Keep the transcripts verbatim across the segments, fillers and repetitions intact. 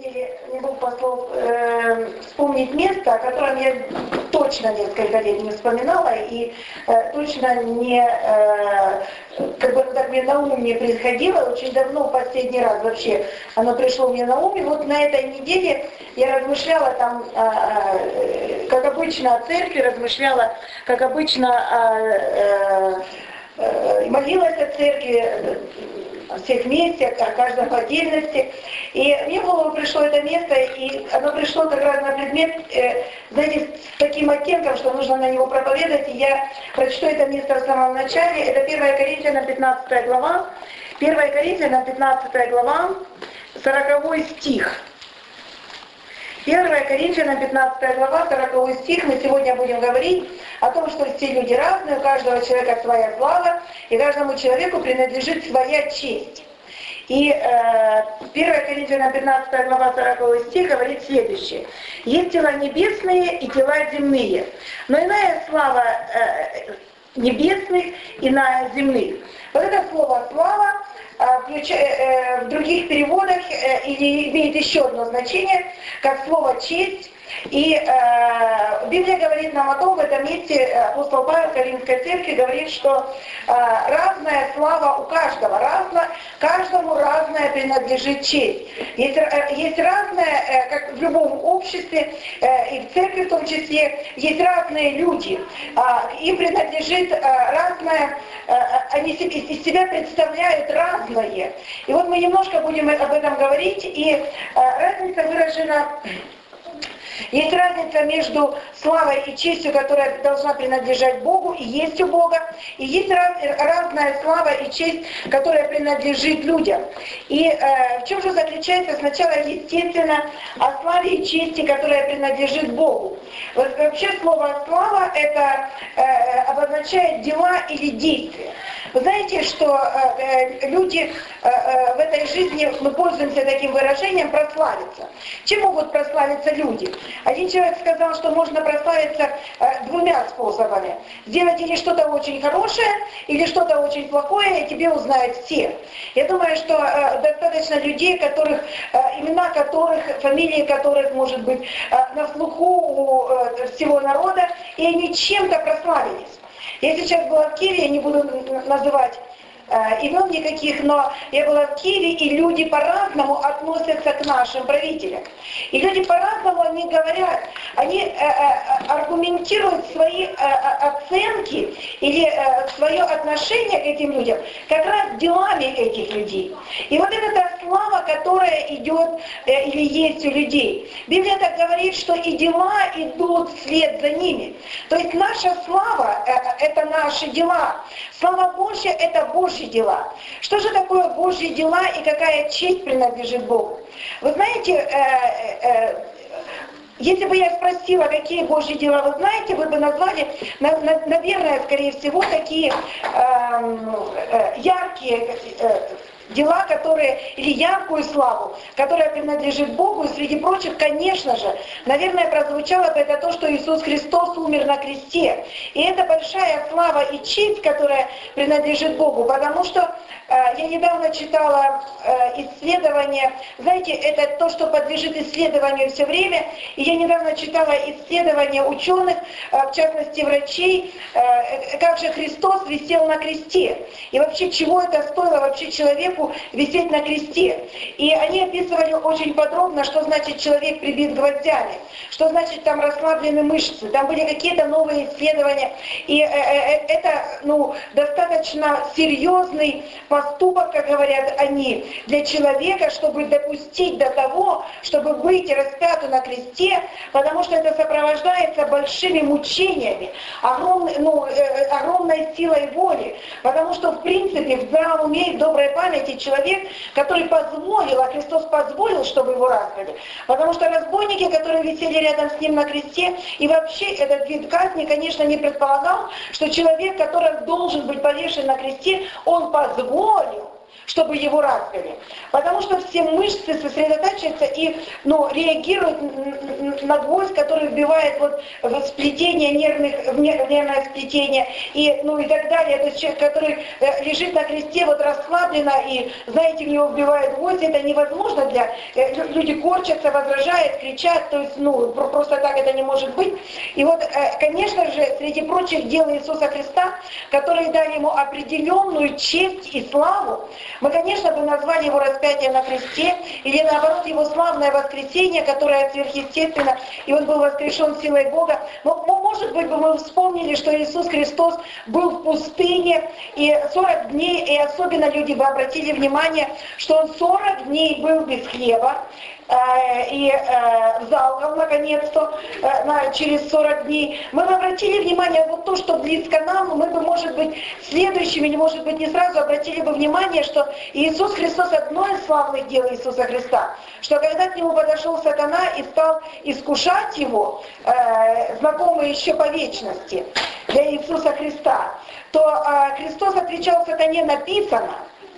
неделе мне Бог послал э, вспомнить место, о котором я точно несколько лет не вспоминала и э, точно не, э, как бы так мне на ум не приходило, очень давно, последний раз вообще оно пришло мне на ум, и вот на этой неделе я размышляла там, э, как обычно, о церкви, размышляла, как обычно, э, э, молилась о церкви, всех вместе, о каждом по отдельности. И мне в голову пришло это место, и оно пришло как раз на предмет, э, знаете, с таким оттенком, что нужно на него проповедовать. И я прочту это место в самом начале. Это первое Коринфянам, пятнадцатая глава. первое Коринфянам, пятнадцатая глава, сороковой стих. первое Коринфянам, пятнадцатая глава, сороковой стих. Мы сегодня будем говорить о том, что все люди разные, у каждого человека своя слава, и каждому человеку принадлежит своя честь. И э, первое Коринфянам, пятнадцатая глава, сороковой стих говорит следующее. Есть тела небесные и тела земные, но иная слава э, небесных, иная земных. Вот это слово «слава» в других переводах или имеет еще одно значение, как слово «честь». И э, Библия говорит нам о том, в этом месте апостол Павел Коринфской церкви говорит, что э, разная слава у каждого, разно, каждому разная принадлежит честь. Есть, э, есть разная, э, как в любом обществе, э, и в церкви в том числе, есть разные люди. Э, им принадлежит э, разное, э, они из себя представляют разное. И вот мы немножко будем об этом говорить, и э, разница выражена... Есть разница между славой и честью, которая должна принадлежать Богу и есть у Бога, и есть раз, разная слава и честь, которая принадлежит людям. И э, в чем же заключается сначала, естественно, о славе и чести, которая принадлежит Богу. Вот, вообще слово «слава» это э, обозначает дела или действия. Вы знаете, что э, люди э, э, в этой жизни, мы пользуемся таким выражением «прославиться». Чем могут прославиться люди? Один человек сказал, что можно прославиться э, двумя способами. Сделать или что-то очень хорошее, или что-то очень плохое, и тебе узнают все. Я думаю, что э, достаточно людей, которых, э, имена которых, фамилии которых, может быть, э, на слуху у э, всего народа, и они чем-то прославились. Я сейчас была в Киеве, я не буду называть э, имен никаких, но я была в Киеве, и люди по-разному относятся к нашим правителям. И люди по-разному они говорят, они э, э, аргументируют свои э, оценки или э, свое отношение к этим людям как раз делами этих людей. И вот это та слава, которая идет э, или есть у людей. Библия так говорит, что и дела идут вслед за ними. То есть наша слава э, – это наши дела. Слава Божья – это Божьи дела. Что же такое Божьи дела и какая честь принадлежит Богу? Вы знаете, э, э, если бы я спросила, какие Божьи дела вы знаете, вы бы назвали, наверное, скорее всего, такие э, э, яркие э, дела, которые, или яркую славу, которая принадлежит Богу, и среди прочих, конечно же, наверное, прозвучало бы это то, что Иисус Христос умер на кресте. И это большая слава и честь, которая принадлежит Богу, потому что э, я недавно читала э, исследование, знаете, это то, что подлежит исследованию все время, и я недавно читала исследования ученых, э, в частности врачей, э, как же Христос висел на кресте, и вообще чего это стоило вообще человеку висеть на кресте. И они описывали очень подробно, что значит человек прибит гвоздями, что значит там расслаблены мышцы, там были какие-то новые исследования. И э, э, это ну, достаточно серьезный поступок, как говорят они, для человека, чтобы допустить до того, чтобы быть распятым на кресте, потому что это сопровождается большими мучениями, огромной, ну, э, огромной силой воли, потому что в принципе в здравом уме и в доброй памяти человек, который позволил, а Христос позволил, чтобы его распяли. Потому что разбойники, которые висели рядом с ним на кресте, и вообще этот вид казни, конечно, не предполагал, что человек, который должен быть повешен на кресте, он позволил, чтобы его распяли. Потому что все мышцы сосредотачиваются и ну, реагируют на гвоздь, который вбивает вот в сплетение нервных, в нервное сплетение и, ну, и так далее. То есть человек, который лежит на кресте вот расслабленно и, знаете, в него вбивает гвоздь, это невозможно для... Люди корчатся, возражают, кричат, то есть, ну, просто так это не может быть. И вот, конечно же, среди прочих дел Иисуса Христа, которые дали ему определенную честь и славу, мы, конечно, бы назвали его распятие на кресте, или наоборот, его славное воскресение, которое сверхъестественно, и он был воскрешен силой Бога. Но, может быть, бы мы вспомнили, что Иисус Христос был в пустыне, и сорок дней, и особенно люди бы обратили внимание, что он сорок дней был без хлеба, и взалкал наконец-то через сорок дней. Мы бы обратили внимание, вот то, что близко нам, мы бы, может быть, следующими, или, может быть, не сразу обратили бы внимание, что Иисус Христос, одно из славных дел Иисуса Христа, что когда к нему подошел сатана и стал искушать его, знакомый еще по вечности для Иисуса Христа, то Христос отвечал сатане: написано.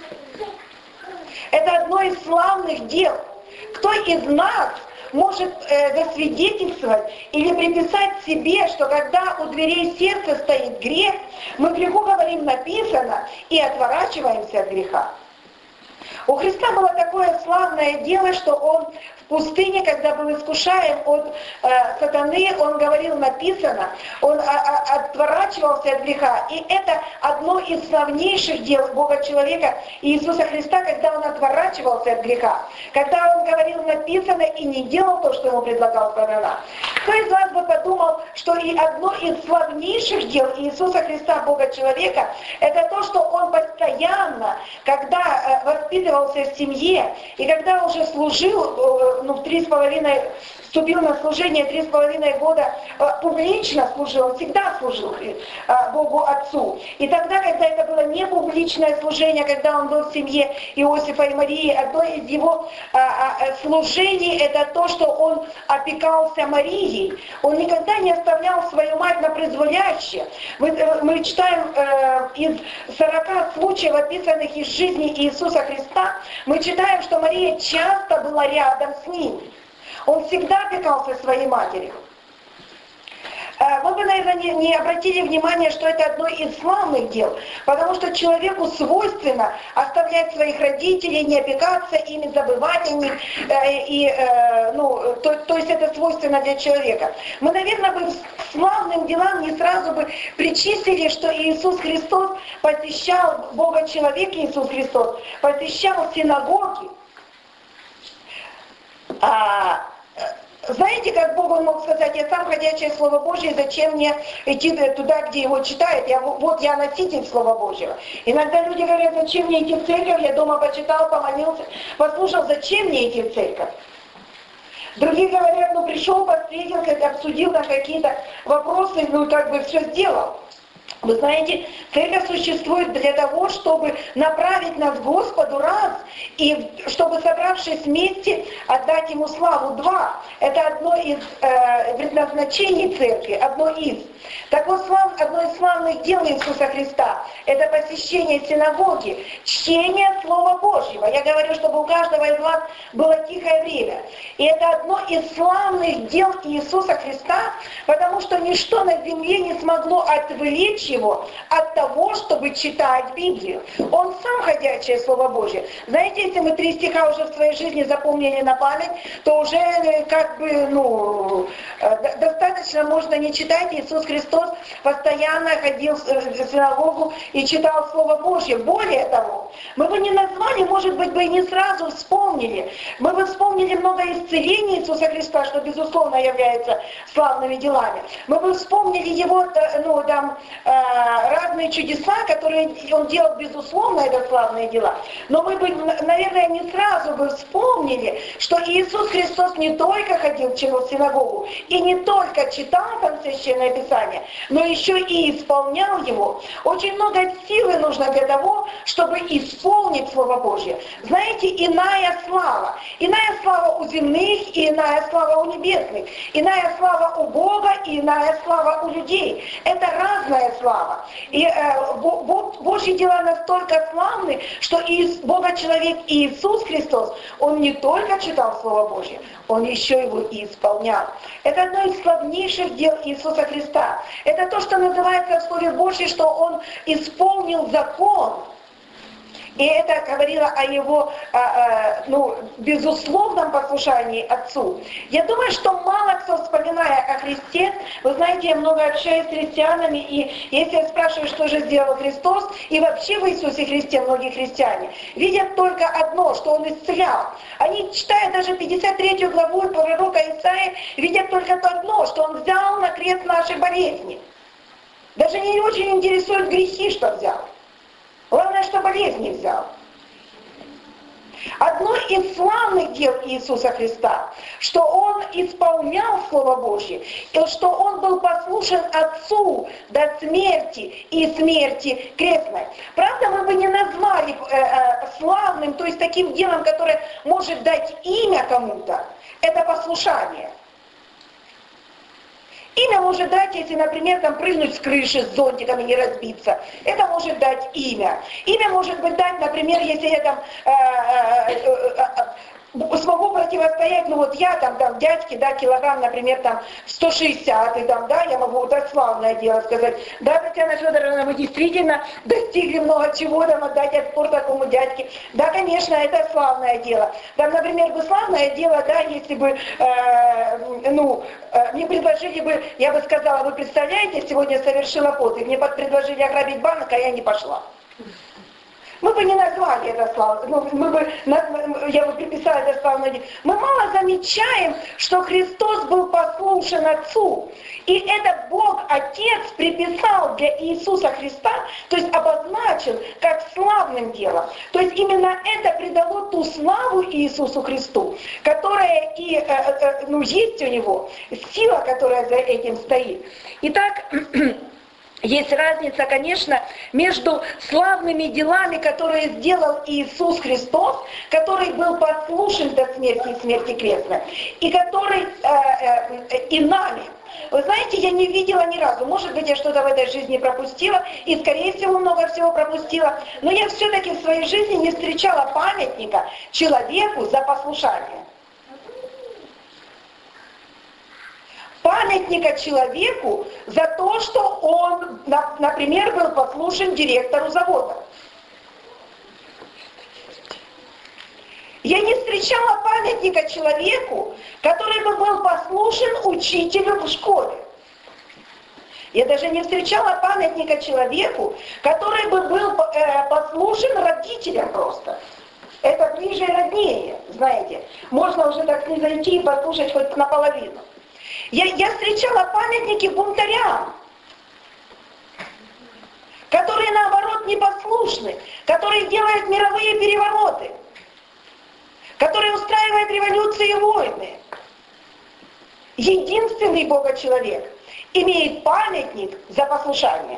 Это одно из славных дел. Кто из нас может э, засвидетельствовать или приписать себе, что когда у дверей сердца стоит грех, мы греху говорим написано и отворачиваемся от греха? У Христа было такое славное дело, что он в пустыне, когда был искушаем от э, сатаны, он говорил написано, он а, а, отворачивался от греха. И это одно из славнейших дел Бога-человека Иисуса Христа, когда он отворачивался от греха. Когда он говорил написано и не делал то, что ему предлагал сатана. Кто из вас бы подумал, что и одно из славнейших дел Иисуса Христа, Бога-человека, это то, что он постоянно, когда э, воспитывался в семье, и когда уже служил, ну, в три с половиной, вступил на служение три с половиной года, публично служил, он всегда служил Богу Отцу. И тогда, когда это было не публичное служение, когда он был в семье Иосифа и Марии, одно из его служений это то, что он опекался Марией. Он никогда не оставлял свою мать на произволяще. Мы, мы читаем э, из сорока случаев, описанных из жизни Иисуса Христа, мы читаем, что Мария часто была рядом с ним. Он всегда опекался своей матерью. Мы бы, наверное, не, не обратили внимания, что это одно из славных дел, потому что человеку свойственно оставлять своих родителей, не опекаться ими, забывать о них, и, ну, то, то есть это свойственно для человека. Мы, наверное, бы к славным делам не сразу бы причислили, что Иисус Христос посещал, Бога-человек Иисус Христос, посещал синагоги. А, знаете, как Бог он мог сказать: я сам ходячее Слово Божье, зачем мне идти туда, где его читают? Я, вот я носитель Слова Божьего. Иногда люди говорят: зачем мне идти в церковь? Я дома почитал, помолился, послушал, зачем мне идти в церковь? Другие говорят: ну пришел, встретился, обсудил там какие-то вопросы, ну как бы все сделал. Вы знаете, церковь существует для того, чтобы направить нас к Господу раз, и чтобы, собравшись вместе, отдать Ему славу два. Это одно из э, предназначений церкви, одно из. Так вот, слав, одно из славных дел Иисуса Христа – это посещение синагоги, чтение Слова Божьего. Я говорю, чтобы у каждого из вас было тихое время. И это одно из славных дел Иисуса Христа, потому что ничто на земле не смогло отвлечь его от того, чтобы читать Библию. Он сам ходячее Слово Божье. Знаете, если мы три стиха уже в своей жизни запомнили на память, то уже как бы, ну, достаточно можно не читать. Иисус Христос постоянно ходил в синагогу и читал Слово Божье. Более того, мы бы не назвали, может быть, бы и не сразу вспомнили. Мы бы вспомнили много исцелений Иисуса Христа, что, безусловно, является славными делами. Мы бы вспомнили его, ну, там, разные чудеса, которые он делал, безусловно, это славные дела. Но мы бы, наверное, не сразу бы вспомнили, что Иисус Христос не только ходил в синагогу и не только читал там Священное Писание, но еще и исполнял его. Очень много силы нужно для того, чтобы исполнить Слово Божье. Знаете, иная слава. Иная слава у земных, и иная слава у небесных. Иная слава у Бога, и иная слава у людей. Это разная слава. слава. И э, Божьи дела настолько славны, что Иис, Бога-человек Иисус Христос, Он не только читал Слово Божье, Он еще его и исполнял. Это одно из славнейших дел Иисуса Христа. Это то, что называется в Слове Божьем, что Он исполнил закон. И это говорило о его а, а, ну, безусловном послушании Отцу. Я думаю, что мало кто, вспоминая о Христе, вы знаете, я много общаюсь с христианами, и если я спрашиваю, что же сделал Христос, и вообще в Иисусе Христе многие христиане, видят только одно, что Он исцелял. Они, читая даже пятьдесят третью главу пророка Исаии, видят только то одно, что Он взял на крест наши болезни. Даже не очень интересуют грехи, что взял. Главное, что болезни взял. Одно из славных дел Иисуса Христа, что Он исполнял Слово Божье, и что Он был послушен Отцу до смерти и смерти крестной. Правда, мы бы не назвали э, э, славным, то есть таким делом, которое может дать имя кому-то, это послушание. Имя может дать, если, например, там прыгнуть с крыши с зонтиком и не разбиться. Это может дать имя. Имя может быть дать, например, если я там э, э, э, э, смогу противостоять, ну вот я там, там дядьке, да, килограмм, например, там сто шестьдесят, и там, да, я могу, это славное дело сказать. Да, Татьяна Федоровна, мы действительно достигли много чего, там, отдать отпор такому дядьке. Да, конечно, это славное дело. Там, например, бы славное дело, да, если бы, э, ну, э, мне предложили бы, я бы сказала, вы представляете, сегодня совершила подвиг, мне предложили ограбить банк, а я не пошла. Мы бы не назвали это славой, ну, мы бы, я бы приписала это славное. Мы мало замечаем, что Христос был послушен Отцу. И это Бог Отец приписал для Иисуса Христа, то есть обозначил как славным делом. То есть именно это придало ту славу Иисусу Христу, которая и, э, э, ну, есть у Него, сила, которая за этим стоит. Итак, есть разница, конечно, между славными делами, которые сделал Иисус Христос, который был послушен до смерти и смерти крестной, и который э, э, и нами. Вы знаете, я не видела ни разу, может быть, я что-то в этой жизни пропустила, и, скорее всего, много всего пропустила, но я все-таки в своей жизни не встречала памятника человеку за послушание. Памятника человеку за то, что он, например, был послушен директору завода. Я не встречала памятника человеку, который бы был послушен учителю в школе. Я даже не встречала памятника человеку, который бы был э, послушен родителям просто. Это ближе и роднее, знаете. Можно уже так не зайти и послушать хоть наполовину. Я, я встречала памятники бунтарям, которые, наоборот, непослушны, которые делают мировые перевороты, которые устраивают революции и войны. Единственный Бога-человек имеет памятник за послушание.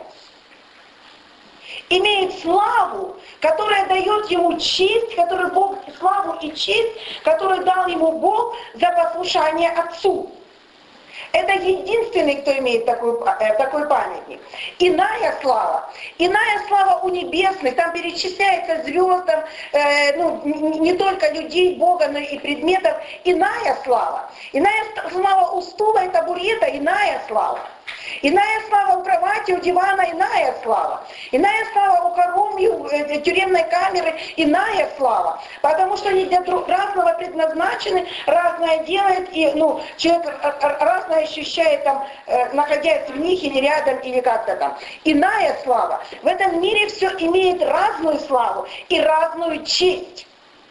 Имеет славу, которая дает ему честь, которую Бог, славу и честь, которую дал ему Бог за послушание Отцу. Это единственный, кто имеет такой, такой памятник. Иная слава, иная слава у небесных, там перечисляется звездам, э, ну, не только людей, Бога, но и предметов. Иная слава. Иная слава у стула и табурета, иная слава. Иная слава у кровати, у дивана, иная слава. Иная слава у коромьи, у тюремной камеры, иная слава. Потому что они для разного предназначены, разное делает, и ну, человек разное ощущает, там, находясь в них или рядом, или как-то там. Иная слава. В этом мире все имеет разную славу и разную честь.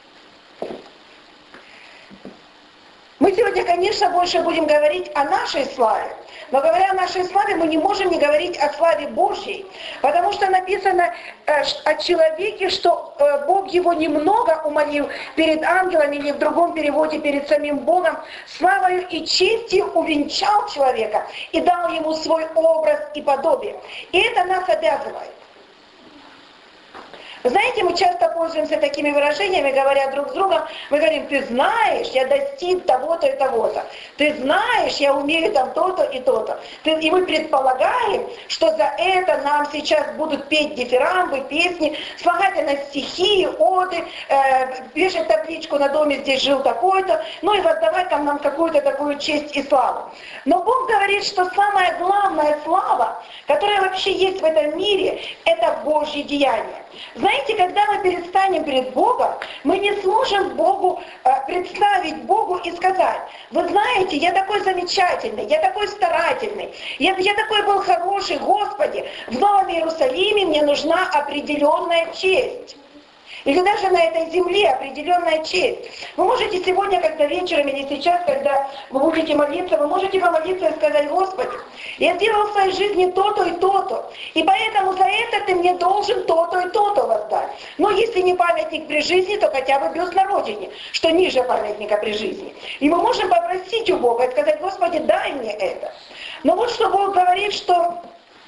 Мы сегодня, конечно, больше будем говорить о нашей славе. Но говоря о нашей славе, мы не можем не говорить о славе Божьей, потому что написано э, о человеке, что э, Бог его немного умолил перед ангелами, или в другом переводе перед самим Богом, славою и честью увенчал человека и дал ему свой образ и подобие. И это нас обязывает. Знаете, мы часто пользуемся такими выражениями, говоря друг с другом, мы говорим, ты знаешь, я достиг того-то и того-то. Ты знаешь, я умею там то-то и то-то. И мы предполагаем, что за это нам сейчас будут петь дифирамбы, песни, слагательные стихи, оды, э, вешать табличку на доме, здесь жил такой-то, ну и воздавать там нам какую-то такую честь и славу. Но Бог говорит, что самая главная слава, которая вообще есть в этом мире, это Божье деяние. Знаете, когда мы предстанем перед Богом, мы не сможем Богу э, представить Богу и сказать, вы знаете, я такой замечательный, я такой старательный, я, я такой был хороший, Господи, в Новом Иерусалиме мне нужна определенная честь. Или даже на этой земле определенная честь. Вы можете сегодня, когда вечером или сейчас, когда вы будете молиться, вы можете помолиться и сказать, Господи, я сделал в своей жизни то-то и то-то, и поэтому за это ты мне должен то-то и то-то воздать. Но если не памятник при жизни, то хотя бы бюст на родине, что ниже памятника при жизни. И мы можем попросить у Бога и сказать, Господи, дай мне это. Но вот что Бог говорит, что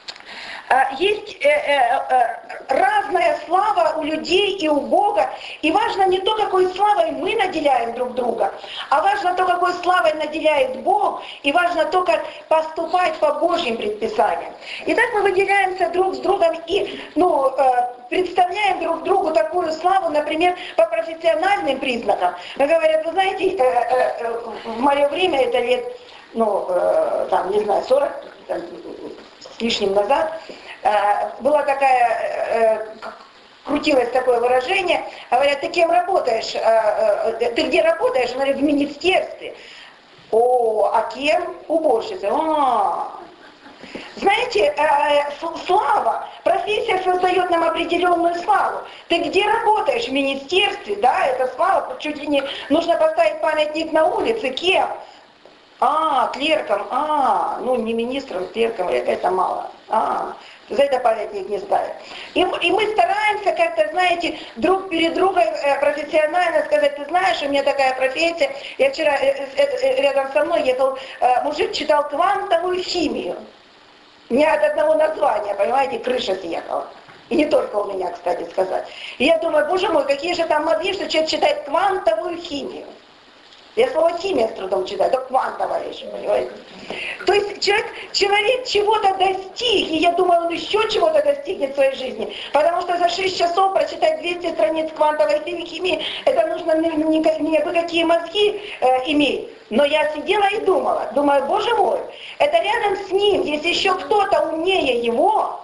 есть э, э, э, разная слава у людей и у Бога, и важно не то, какой славой мы наделяем друг друга, а важно то, какой славой наделяет Бог, и важно то, как поступать по Божьим предписаниям. Итак, мы выделяемся друг с другом и ну, э, представляем друг другу такую славу, например, по профессиональным признакам. Мы говорят, вы знаете, э, э, в мое время, это лет, ну, э, там, не знаю, сорок, там, с лишним назад, э, была такая, э, крутилось такое выражение, говорят, ты кем работаешь, э, э, ты где работаешь? Она говорит, в министерстве. О, а кем? Уборщицей. А-а-а. Знаете, э, слава, профессия создает нам определенную славу. Ты где работаешь? В министерстве, да, это слава, чуть ли не нужно поставить памятник на улице, кем? А, клерком, а, ну не министром, клерком, это мало. А, за это памятник не ставят. И, и мы стараемся как-то, знаете, друг перед другом э, профессионально сказать, ты знаешь, у меня такая профессия. Я вчера э, э, рядом со мной ехал, э, мужик читал квантовую химию. Не от одного названия, понимаете, крыша съехала. И не только у меня, кстати сказать. И я думаю, боже мой, какие же там мозги, что человек читает квантовую химию. Я слово химия с трудом читаю, это квантовая еще, понимаете? То есть человек, человек чего-то достиг, и я думаю, он еще чего-то достигнет в своей жизни. Потому что за шесть часов прочитать двести страниц квантовой химии, это нужно не, не, не какие мозги э, иметь. Но я сидела и думала, думаю, боже мой, это рядом с ним есть еще кто-то умнее его,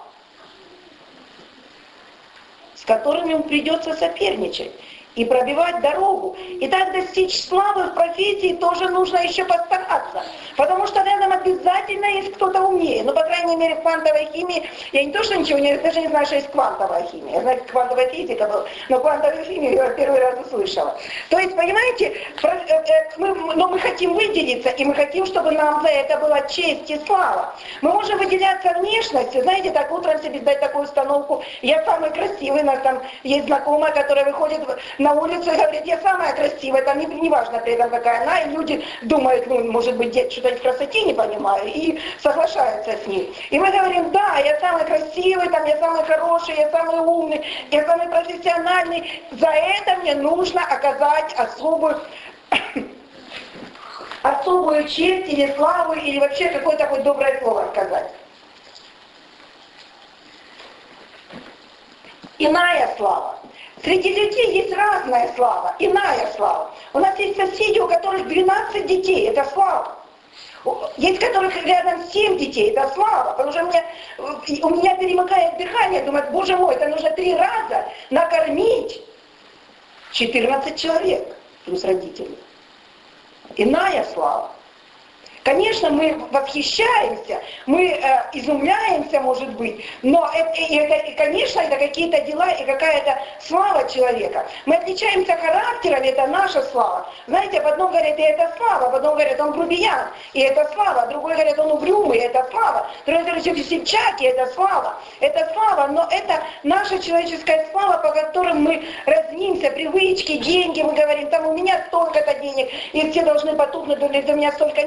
с которыми ему придется соперничать и пробивать дорогу. И так достичь славы в профессии тоже нужно еще постараться. Потому что рядом обязательно есть кто-то умнее. Ну, по крайней мере, в квантовой химии, я не то, что ничего, не, даже не знаю, что есть квантовая химия. Я знаю, как квантовая физика была, но квантовую химию я первый раз услышала. То есть, понимаете, мы, но мы хотим выделиться, и мы хотим, чтобы нам за это была честь и слава. Мы можем выделяться внешностью. Знаете, так утром себе дать такую установку, я самый красивый, у нас там есть знакомая, которая выходит на улицу и говорит, я самая красивая, там не, не важно при этом какая она, и люди думают, ну, может быть, я что-то в красоте не понимаю, и соглашаются с ней. И мы говорим, да, я самый красивый, там, я самый хороший, я самый умный, я самый профессиональный, за это мне нужно оказать особую, особую честь или славу, или вообще какое-то такое доброе слово сказать. Иная слава. Среди людей есть разная слава, иная слава. У нас есть соседи, у которых двенадцать детей, это слава. Есть у которых рядом семь детей, это слава. Потому что у меня, у меня перемыкает дыхание, думаю, боже мой, это нужно три раза накормить четырнадцать человек плюс родители. Иная слава. Конечно, мы восхищаемся, мы э, изумляемся, может быть, но это, и это, и, конечно, это какие-то дела и какая-то слава человека. Мы отличаемся характером, это наша слава. Знаете, об одном говорят, и это слава, об одном говорят, он грубиян, и это слава, другой говорят, он угрюмый, это слава, другой говорят, весельчак, и это слава. Это слава, но это наша человеческая слава, по которым мы разнимся, привычки, деньги, мы говорим, там у меня столько-то денег, и все должны потухнуть, у меня столько нету, но я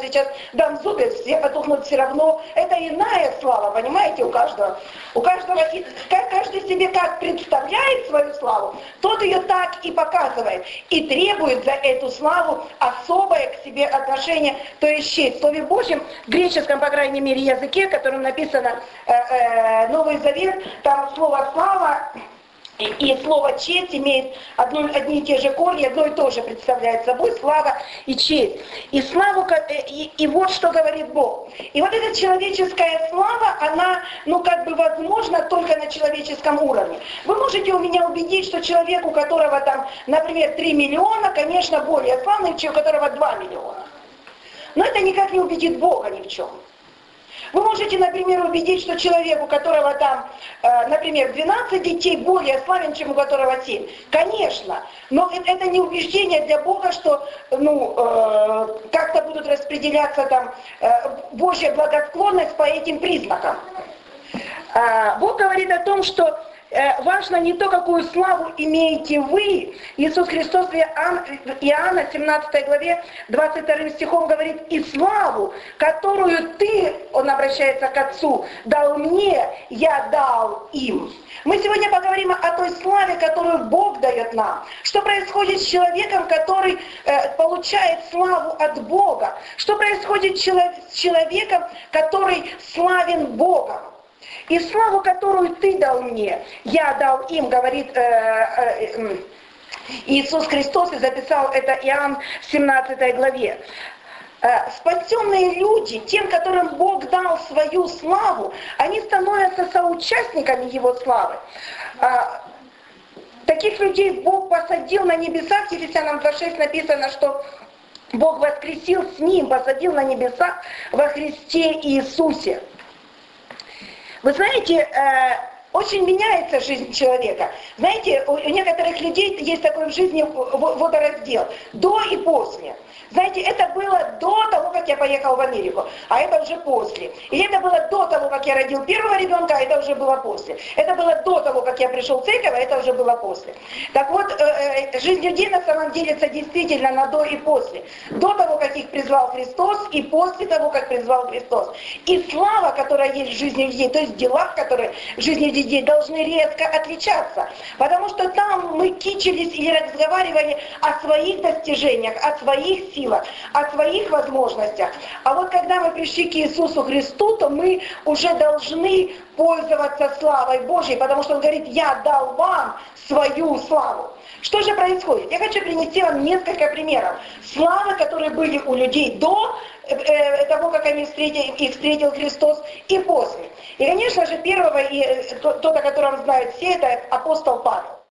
сейчас дам зубы, все потухнут все равно. Это иная слава, понимаете, у каждого. У каждого, каждый себе как представляет свою славу, тот ее так и показывает. И требует за эту славу особое к себе отношение, то есть честь. В Слове Божьем, в греческом, по крайней мере, языке, которым написано э, э, Новый Завет, там слово «слава» И, и слово «честь» имеет одно, одни и те же корни, одно и то же представляет собой слава и честь. И, славу, и, и вот что говорит Бог. И вот эта человеческая слава, она, ну, как бы возможна только на человеческом уровне. Вы можете у меня убедить, что человек, у которого там, например, три миллиона, конечно, более славный, чем у которого два миллиона. Но это никак не убедит Бога ни в чем. Вы можете, например, убедить, что человек, у которого там, э, например, двенадцать детей, более славен, чем у которого семь. Конечно, но это не убеждение для Бога, что ну, э, как-то будут распределяться там э, Божья благосклонность по этим признакам. Э, Бог говорит о том, что важно не то, какую славу имеете вы. Иисус Христос в Иоанна семнадцатой главе двадцать вторым стихом говорит: «И славу, которую ты, он обращается к Отцу, дал мне, я дал им». Мы сегодня поговорим о той славе, которую Бог дает нам. Что происходит с человеком, который э, получает славу от Бога? Что происходит с человеком, который славен Богом? И славу, которую ты дал мне, я дал им, говорит э, э, Иисус Христос, и записал это Иоанн в семнадцатой главе. Э, спасенные люди, тем, которым Бог дал свою славу, они становятся соучастниками Его славы. Э, таких людей Бог посадил на небесах, в Ефесянам два шесть написано, что Бог воскресил с Ним, посадил на небесах во Христе Иисусе. Вы знаете, очень меняется жизнь человека. Знаете, у некоторых людей есть такой в жизни водораздел. До и после. Знаете, это было до того, как я поехал в Америку, а это уже после. Или это было до того, как я родил первого ребенка, а это уже было после. Это было до того, как я пришел в церковь, а это уже было после. Так вот, жизнь людей на самом деле делится действительно на до и после. До того, как их призвал Христос, и после того, как призвал Христос. И слава, которая есть в жизни людей, то есть дела, которые в жизни людей должны резко отличаться. Потому что там мы кичились или разговаривали о своих достижениях, о своих силах, о своих возможностях. А вот когда мы пришли к Иисусу Христу, то мы уже должны пользоваться славой Божьей, потому что Он говорит: «Я дал вам свою славу». Что же происходит? Я хочу принести вам несколько примеров славы, которые были у людей до э, того, как они встретили, их встретил Христос, и после. И, конечно же, первого, и тот, о котором знают все, это апостол Павел.